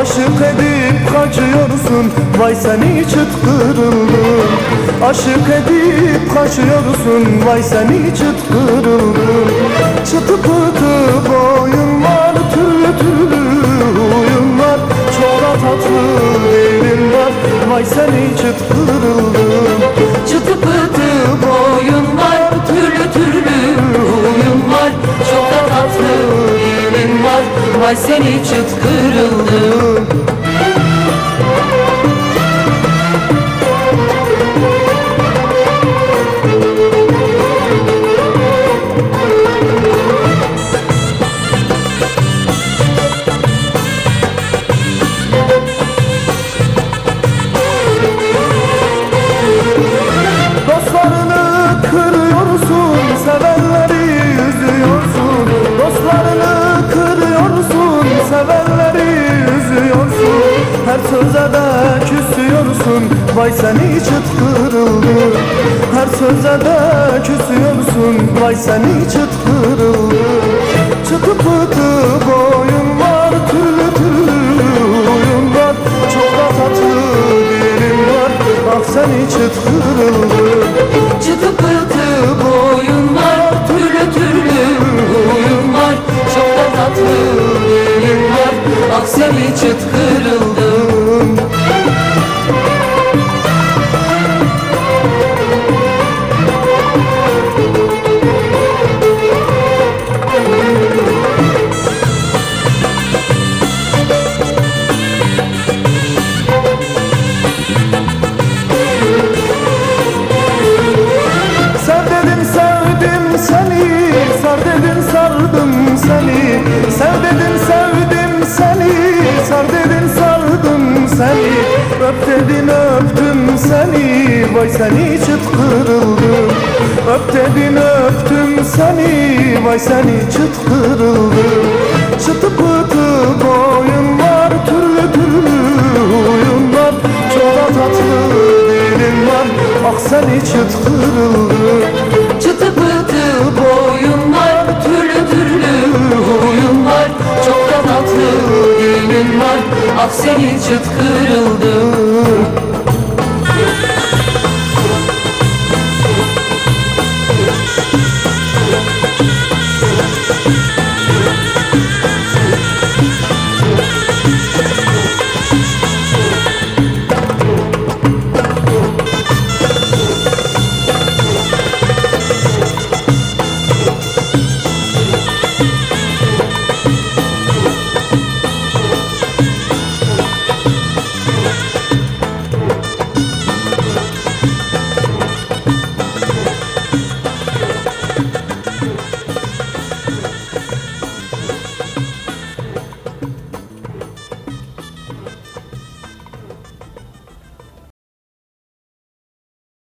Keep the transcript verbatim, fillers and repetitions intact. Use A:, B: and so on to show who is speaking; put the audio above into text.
A: Aşık edip kaçıyorsun, vay seni çıt kırıldım. Aşık edip kaçıyorsun, vay seni çıt kırıldım. Çıtı pıtı boyun var, türlü türlü huyun var. Çok da tatlı dilin var, vay seni çıt kırıldım.
B: Çıtı pıtı boyun var, türlü türlü huyun var. Çok da tatlı dilin var, vay seni çıt kırıldım.
A: Dostlarını kırıyorsun, sevenleri üzüyorsun. Dostlarını kırıyorsun, sevenleri üzüyorsun. Her söze de küsüyorsun, vay seni çıt kırıldı. Her söze de küsüyorsun, vay seni çıt kırıldı. Çıtı pıtı boyun var, türlü türlü huyun var. Çok da tatlı dilin var, ah seni çıt kırıldı.
B: Çıtı pıtı boyun var, türlü türlü huyun var. Çok da tatlı dilin var, ah seni çıt kırıldım.
A: Sev dedim sevdim seni, sar dedim sardım seni. Sev dedim sevdim seni, sar dedim sardım seni. Öp dedin öptüm seni, vay seni çıt kırıldım. Öp dedin öptüm seni, vay seni çıt kırıldım. Çıtı pıtı boyun var, türlü türlü huyun var. Çok da tatlı dilin var, ah seni çıt kırıldım.
B: Çıtı pıtı boyun var, türlü türlü huyun var. Çok da tatlı dilin var, ah seni çıt